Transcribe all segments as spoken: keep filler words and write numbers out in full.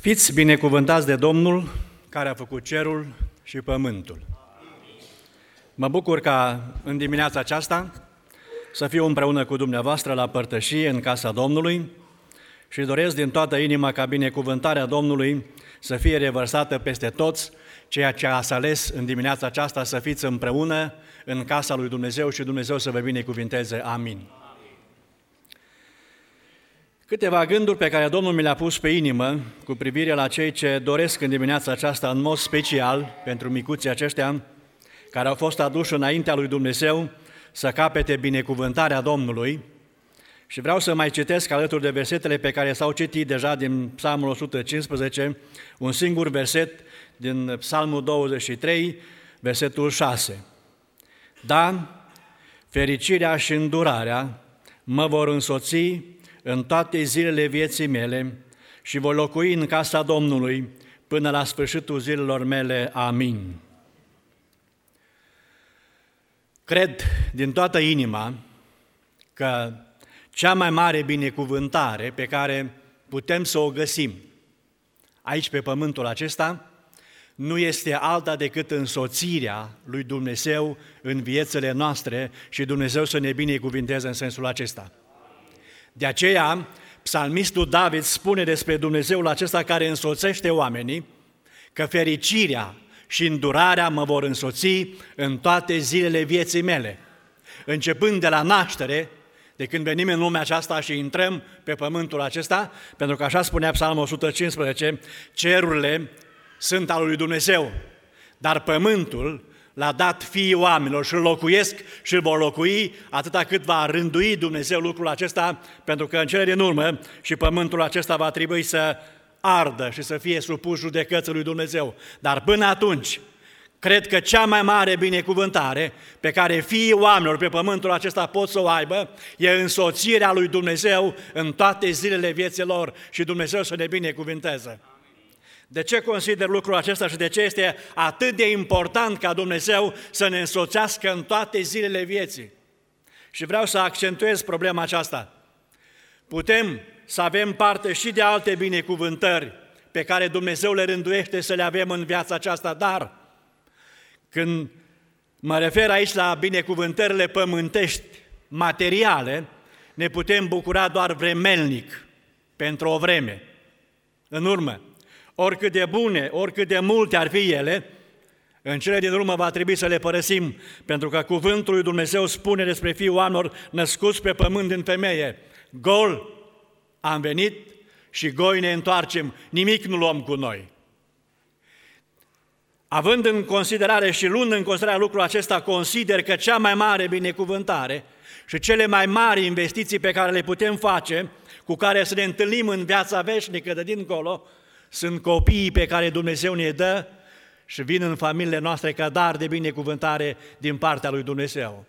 Fiți binecuvântați de Domnul care a făcut cerul și pământul. Mă bucur ca în dimineața aceasta să fiu împreună cu dumneavoastră la părtășie în casa Domnului și doresc din toată inima ca binecuvântarea Domnului să fie revărsată peste toți, ceea ce ați ales în dimineața aceasta să fiți împreună în casa lui Dumnezeu și Dumnezeu să vă binecuvinteze. Amin. Câteva gânduri pe care Domnul mi le-a pus pe inimă cu privire la cei ce doresc în dimineața aceasta în mod special pentru micuții aceștia care au fost aduși înaintea lui Dumnezeu să capete binecuvântarea Domnului. Și vreau să mai citesc alături de versetele pe care s-au citit deja din Psalmul o sută cincisprezece, un singur verset din Psalmul douăzeci și trei, versetul șase. Da, fericirea și îndurarea mă vor însoți în toate zilele vieții mele și voi locui în casa Domnului până la sfârșitul zilelor mele. Amin. Cred din toată inima că cea mai mare binecuvântare pe care putem să o găsim aici pe pământul acesta nu este alta decât însoțirea lui Dumnezeu în viețile noastre și Dumnezeu să ne binecuvinteze în sensul acesta. De aceea, psalmistul David spune despre Dumnezeul acesta care însoțește oamenii că fericirea și îndurarea mă vor însoți în toate zilele vieții mele, începând de la naștere, de când venim în lumea aceasta și intrăm pe pământul acesta, pentru că așa spunea Psalmul o sută cincisprezece, cerurile sunt al lui Dumnezeu, dar pământul l-a dat fiii oamenilor și îl locuiesc și îl vor locui atâta cât va rândui Dumnezeu lucrul acesta, pentru că în cele din urmă și pământul acesta va trebui să ardă și să fie supus judecății lui Dumnezeu. Dar până atunci, cred că cea mai mare binecuvântare pe care fiii oamenilor pe pământul acesta pot să o aibă e însoțirea lui Dumnezeu în toate zilele vieții lor și Dumnezeu să ne binecuvinteze. De ce consider lucrul acesta și de ce este atât de important ca Dumnezeu să ne însoțească în toate zilele vieții? Și vreau să accentuez problema aceasta. Putem să avem parte și de alte binecuvântări pe care Dumnezeu le rânduiește să le avem în viața aceasta, dar când mă refer aici la binecuvântările pământești, materiale, ne putem bucura doar vremelnic, pentru o vreme. În urmă, oricât de bune, oricât de multe ar fi ele, în cele din urmă va trebui să le părăsim, pentru că cuvântul lui Dumnezeu spune despre fiii oamenilor născuți pe pământ din femeie: gol am venit și goi ne întoarcem, nimic nu luăm cu noi. Având în considerare și luând în considerare lucrul acesta, consider că cea mai mare binecuvântare și cele mai mari investiții pe care le putem face, cu care să ne întâlnim în viața veșnică de dincolo, sunt copiii pe care Dumnezeu ne dă și vin în familiile noastre ca dar de binecuvântare din partea lui Dumnezeu.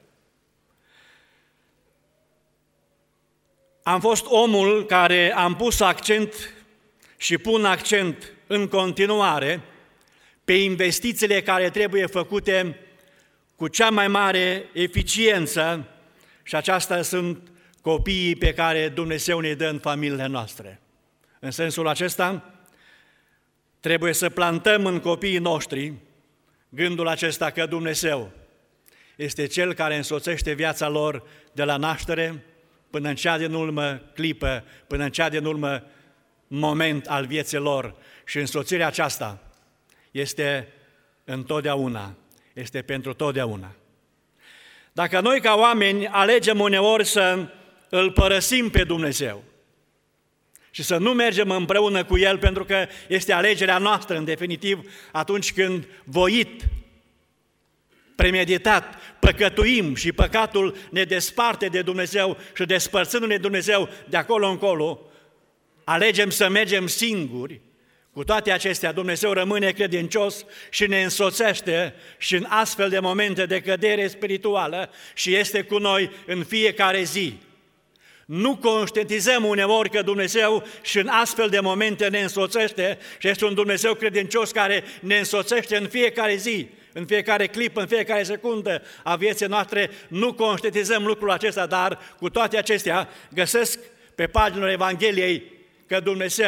Am fost omul care am pus accent și pun accent în continuare pe investițiile care trebuie făcute cu cea mai mare eficiență și aceasta sunt copiii pe care Dumnezeu ne dă în familiile noastre. În sensul acesta, trebuie să plantăm în copiii noștri gândul acesta că Dumnezeu este Cel care însoțește viața lor de la naștere până în cea din urmă clipă, până în cea din urmă moment al vieții lor. Și însoțirea aceasta este întotdeauna, este pentru totdeauna. Dacă noi ca oameni alegem uneori să îl părăsim pe Dumnezeu și să nu mergem împreună cu El, pentru că este alegerea noastră, în definitiv, atunci când voit, premeditat, păcătuim și păcatul ne desparte de Dumnezeu și despărțându-ne de Dumnezeu de acolo încolo, alegem să mergem singuri. Cu toate acestea, Dumnezeu rămâne credincios și ne însoțește și în astfel de momente de cădere spirituală și este cu noi în fiecare zi. Nu conștientizăm uneori că Dumnezeu și în astfel de momente ne însoțește și este un Dumnezeu credincios care ne însoțește în fiecare zi, în fiecare clip, în fiecare secundă a vieții noastre. Nu conștientizăm lucrul acesta, dar cu toate acestea găsesc pe paginile Evangheliei că Dumnezeu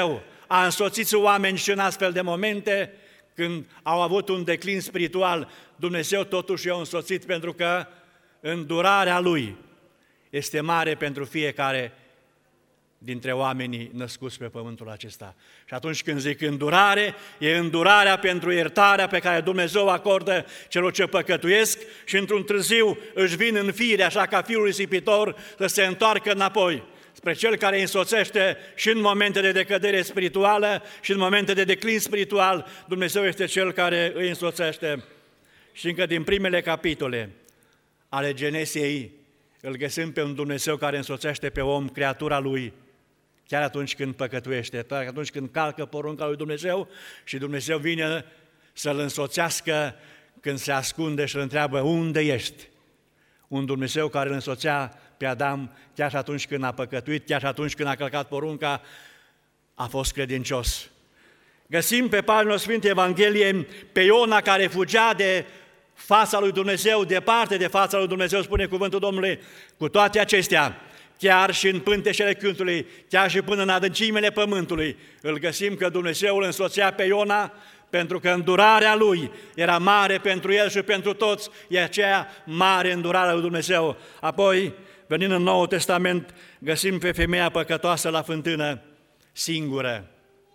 a însoțit oameni și în astfel de momente, când au avut un declin spiritual, Dumnezeu totuși i-a însoțit pentru că îndurarea Lui este mare pentru fiecare dintre oamenii născuți pe pământul acesta. Și atunci când zic îndurare, e îndurarea pentru iertarea pe care Dumnezeu acordă celor ce păcătuiesc și într-un târziu își vin în fire, așa ca fiul risipitor, să se întoarcă înapoi spre Cel care îi însoțește și în momente de decădere spirituală și în momente de declin spiritual. Dumnezeu este Cel care îi însoțește. Și încă din primele capitole ale Genesiei îl găsim pe un Dumnezeu care însoțește pe om, creatura Lui, chiar atunci când păcătuiește, chiar atunci când calcă porunca lui Dumnezeu și Dumnezeu vine să-l însoțească când se ascunde și îl întreabă, unde ești? Un Dumnezeu care îl însoțea pe Adam chiar și atunci când a păcătuit, chiar și atunci când a călcat porunca, a fost credincios. Găsim pe pagina Sfintei Evanghelie pe Iona care fugea de fața lui Dumnezeu, departe de fața lui Dumnezeu, spune cuvântul Domnului. Cu toate acestea, chiar și în pânteșele cântului, chiar și până în adâncimele pământului, îl găsim că Dumnezeu îl însoțea pe Iona, pentru că îndurarea lui era mare pentru el și pentru toți, e aceea mare îndurarea lui Dumnezeu. Apoi, venind în Noul Testament, găsim pe femeia păcătoasă la fântână, singură.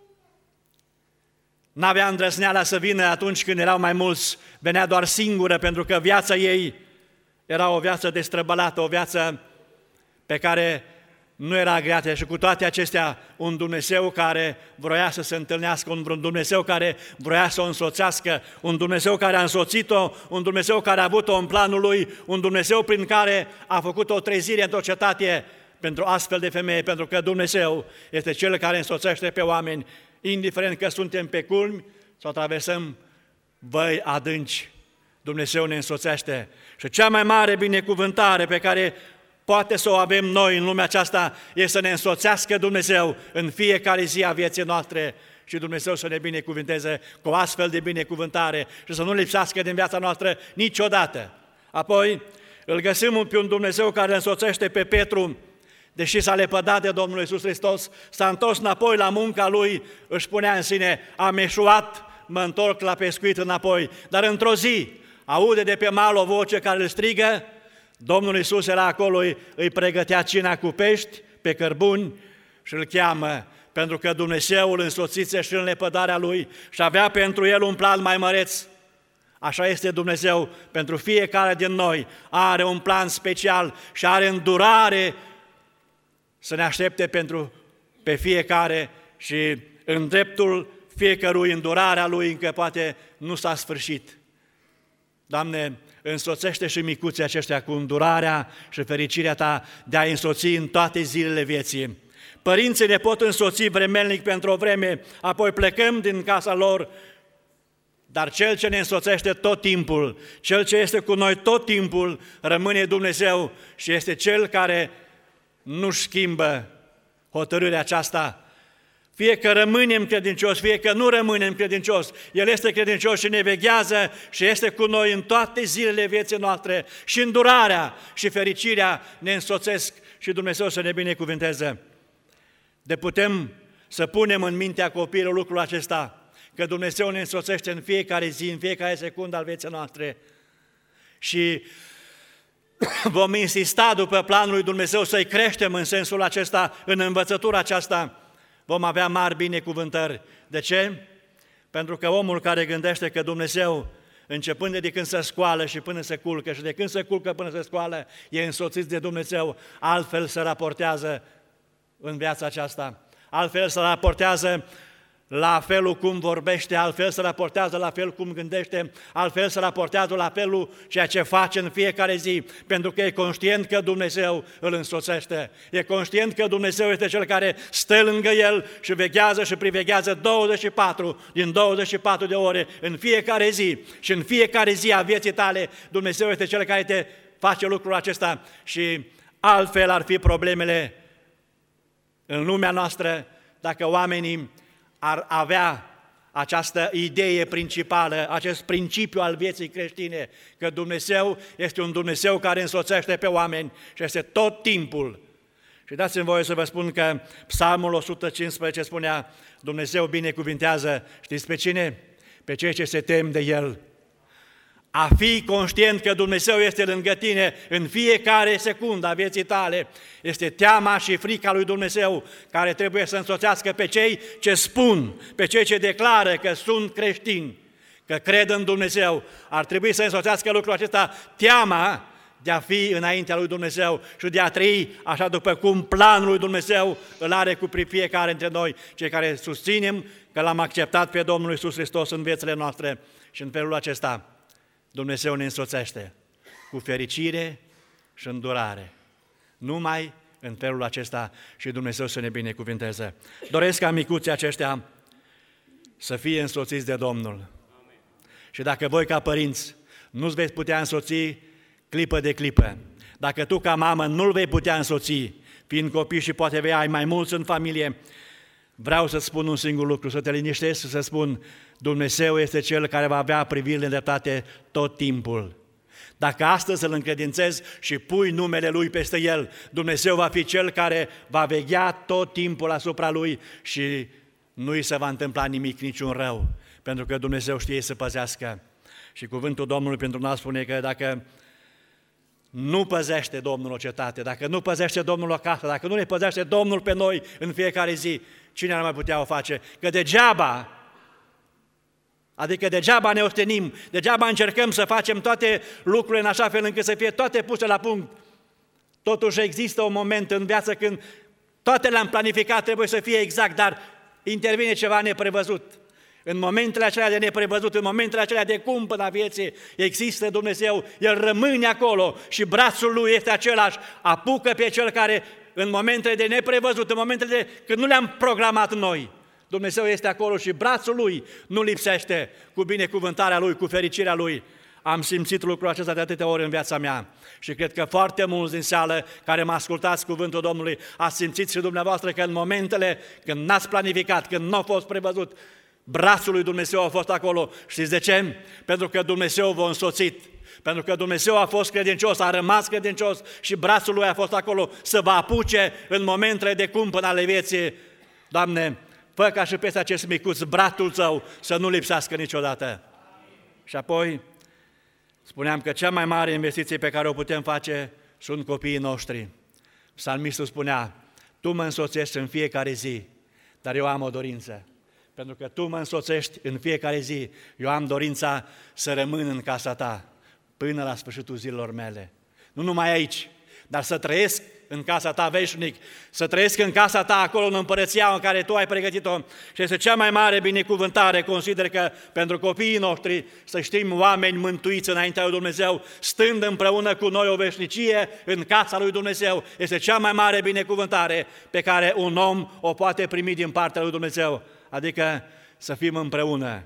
N-avea îndrăzneala să vină atunci când erau mai mulți, venea doar singură, pentru că viața ei era o viață destrăbălată, o viață pe care nu era agreată. Și cu toate acestea, un Dumnezeu care vroia să se întâlnească, un Dumnezeu care vroia să o însoțească, un Dumnezeu care a însoțit-o, un Dumnezeu care a avut-o în planul Lui, un Dumnezeu prin care a făcut o trezire într-o cetate pentru astfel de femei, pentru că Dumnezeu este Cel care însoțește pe oameni, indiferent că suntem pe culmi sau traversăm văi adânci, Dumnezeu ne însoțește. Și cea mai mare binecuvântare pe care poate să o avem noi în lumea aceasta e să ne însoțească Dumnezeu în fiecare zi a vieții noastre și Dumnezeu să ne binecuvânteze cu o astfel de binecuvântare și să nu lipsească din viața noastră niciodată. Apoi îl găsim pe un Dumnezeu care însoțește pe Petru, deși s-a lepădat de Domnul Iisus Hristos, s-a întors înapoi la munca lui, își spunea în sine, am eșuat, mă întorc la pescuit înapoi. Dar într-o zi aude de pe mal o voce care îl strigă, Domnul Iisus era acolo, îi pregătea cina cu pești, pe cărbuni și îl cheamă, pentru că Dumnezeu îl însoțise și în lepădarea lui și avea pentru el un plan mai măreț. Așa este Dumnezeu pentru fiecare din noi, are un plan special și are îndurare să ne aștepte pentru pe fiecare și în dreptul fiecărui îndurarea lui încă poate nu s-a sfârșit. Doamne, însoțește și micuții aceștia cu îndurarea și fericirea Ta de a însoți în toate zilele vieții. Părinții ne pot însoți vremelnic pentru o vreme, apoi plecăm din casa lor, dar Cel ce ne însoțește tot timpul, Cel ce este cu noi tot timpul, rămâne Dumnezeu și este Cel care nu-și schimbă hotărârea aceasta. Fie că rămânem credincioși, fie că nu rămânem credincioși, El este credincios și ne veghează și este cu noi în toate zilele vieții noastre și îndurarea și fericirea ne însoțesc și Dumnezeu să ne binecuvânteze. De putem să punem în mintea copilului lucrul acesta, că Dumnezeu ne însoțește în fiecare zi, în fiecare secundă al vieții noastre și vom insista după planul lui Dumnezeu să-i creștem în sensul acesta, în învățătura aceasta, vom avea mari binecuvântări. De ce? Pentru că omul care gândește că Dumnezeu, începând de când se scoală și până se culcă și de când se culcă până se scoală, e însoțit de Dumnezeu, altfel se raportează în viața aceasta, altfel se raportează la felul cum vorbește, altfel se raportează la fel cum gândește, altfel se raportează la felul ceea ce face în fiecare zi, pentru că e conștient că Dumnezeu îl însoțește, e conștient că Dumnezeu este Cel care stă lângă el și veghează și priveghează douăzeci și patru din douăzeci și patru de ore în fiecare zi și în fiecare zi a vieții tale Dumnezeu este Cel care te face lucrul acesta și altfel ar fi problemele în lumea noastră dacă oamenii ar avea această idee principală, acest principiu al vieții creștine, că Dumnezeu este un Dumnezeu care însoțește pe oameni și este tot timpul. Și dați-mi voie să vă spun că Psalmul o sută cincisprezece spunea, Dumnezeu binecuvintează, știți pe cine? Pe cei ce se tem de El. A fi conștient că Dumnezeu este lângă tine în fiecare secundă a vieții tale, este teama și frica lui Dumnezeu care trebuie să însoțească pe cei ce spun, pe cei ce declară că sunt creștini, că cred în Dumnezeu. Ar trebui să însoțească lucrul acesta teama de a fi înaintea lui Dumnezeu și de a trăi așa după cum planul lui Dumnezeu îl are cu fiecare dintre noi, cei care susținem că l-am acceptat pe Domnul Iisus Hristos în viețile noastre. Și în felul acesta Dumnezeu ne însoțește cu fericire și îndurare. Numai în felul acesta și Dumnezeu să ne binecuvinteze. Doresc ca micuții aceștia să fie însoțiți de Domnul. Amen. Și dacă voi ca părinți nu-ți veți putea însoți clipă de clipă, dacă tu ca mamă nu-l vei putea însoți, fiind copii și poate vei ai mai mulți în familie, vreau să spun un singur lucru, să te liniștesc și să spun, Dumnezeu este Cel care va avea privirile de dreptate tot timpul. Dacă astăzi îl încredințezi și pui numele Lui peste el, Dumnezeu va fi Cel care va veghea tot timpul asupra lui și nu îi se va întâmpla nimic, niciun rău, pentru că Dumnezeu știe să păzească. Și cuvântul Domnului pentru noi spune că dacă nu păzește Domnul o cetate, dacă nu păzește Domnul o casă, dacă nu ne păzește Domnul pe noi în fiecare zi, cine ar mai putea o face? Că degeaba, adică degeaba ne ostenim, degeaba încercăm să facem toate lucrurile în așa fel încât să fie toate puse la punct. Totuși există un moment în viață când toate le-am planificat, trebuie să fie exact, dar intervine ceva neprevăzut. În momentele acelea de neprevăzut, în momentele acelea de cumpăna vieții, există Dumnezeu, El rămâne acolo și brațul Lui este același, apucă pe cel care în momentele de neprevăzut, în momentele de, când nu le-am programat noi, Dumnezeu este acolo și brațul Lui nu lipsește cu binecuvântarea Lui, cu fericirea Lui. Am simțit lucrul acesta de atâtea ori în viața mea și cred că foarte mulți din sală care mă ascultați cuvântul Domnului, ați simțit și dumneavoastră că în momentele când n-ați planificat, când nu a fost prevăzut, brațul lui Dumnezeu a fost acolo. Știți de ce? Pentru că Dumnezeu v-a însoțit, pentru că Dumnezeu a fost credincios, a rămas credincios și brațul Lui a fost acolo să vă apuce în momentele de cumpăn ale vieții. Doamne, fă ca și peste acest micuț brațul Tău să nu lipsească niciodată. Amin. Și apoi spuneam că cea mai mare investiție pe care o putem face sunt copiii noștri. Psalmistul spunea, Tu mă însoțești în fiecare zi, dar eu am o dorință. Pentru că Tu mă însoțești în fiecare zi, eu am dorința să rămân în casa Ta până la sfârșitul zilelor mele. Nu numai aici, dar să trăiesc în casa Ta veșnic, să trăiesc în casa Ta acolo în împărăția în care Tu ai pregătit-o. Și este cea mai mare binecuvântare, consider că pentru copiii noștri să știm oameni mântuiți înaintea lui Dumnezeu, stând împreună cu noi o veșnicie în casa lui Dumnezeu. Este cea mai mare binecuvântare pe care un om o poate primi din partea lui Dumnezeu. Adică să fim împreună,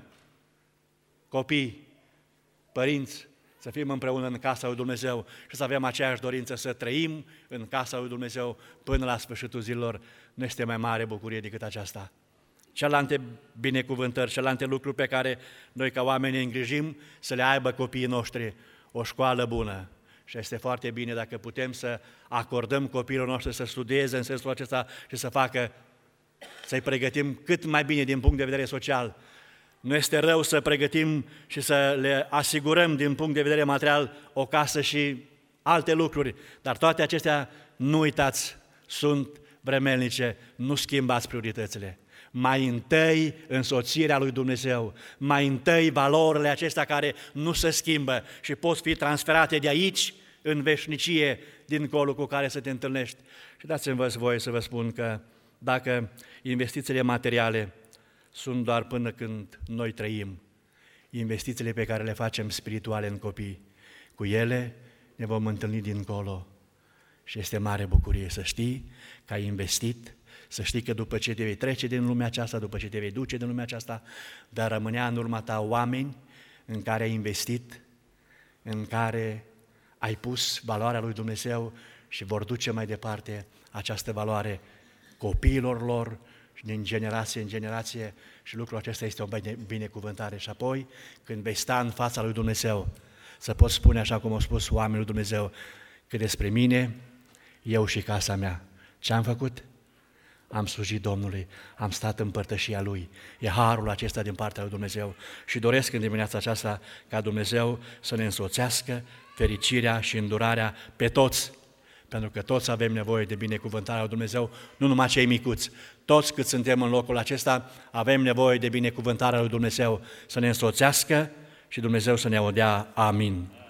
copii, părinți, să fim împreună în casa lui Dumnezeu și să avem aceeași dorință să trăim în casa lui Dumnezeu până la sfârșitul zilelor. Nu este mai mare bucurie decât aceasta. Celelalte binecuvântări, celelalte lucruri pe care noi ca oameni îngrijim, să le aibă copiii noștri o școală bună. Și este foarte bine dacă putem să acordăm copiilor noștri să studieze în sensul acesta și să facă, să-i pregătim cât mai bine din punct de vedere social. Nu este rău să pregătim și să le asigurăm din punct de vedere material o casă și alte lucruri, dar toate acestea, nu uitați, sunt vremelnice, nu schimbați prioritățile. Mai întâi însoțirea lui Dumnezeu, mai întâi valorile acestea care nu se schimbă și pot fi transferate de aici în veșnicie, dincolo cu care să te întâlnești. Și dați-mi voie să vă spun că dacă investițiile materiale sunt doar până când noi trăim, investițiile pe care le facem spirituale în copii, cu ele ne vom întâlni dincolo. Și este mare bucurie să știi că ai investit, să știi că după ce te vei trece din lumea aceasta, după ce te vei duce din lumea aceasta, dar rămânea în urma ta oameni în care ai investit, în care ai pus valoarea lui Dumnezeu și vor duce mai departe această valoare copiilor lor și din generație în generație și lucrul acesta este o binecuvântare. Și apoi, când vei sta în fața lui Dumnezeu, să poți spune așa cum au spus oamenii lui Dumnezeu, că despre mine, eu și casa mea, Ce am făcut? Am slujit Domnului, am stat în părtășia Lui. E harul acesta din partea lui Dumnezeu și doresc în dimineața aceasta ca Dumnezeu să ne însoțească fericirea și îndurarea pe toți, pentru că toți avem nevoie de binecuvântarea lui Dumnezeu, nu numai cei micuți. Toți cât suntem în locul acesta avem nevoie de binecuvântarea lui Dumnezeu să ne însoțească și Dumnezeu să ne o dea. Amin.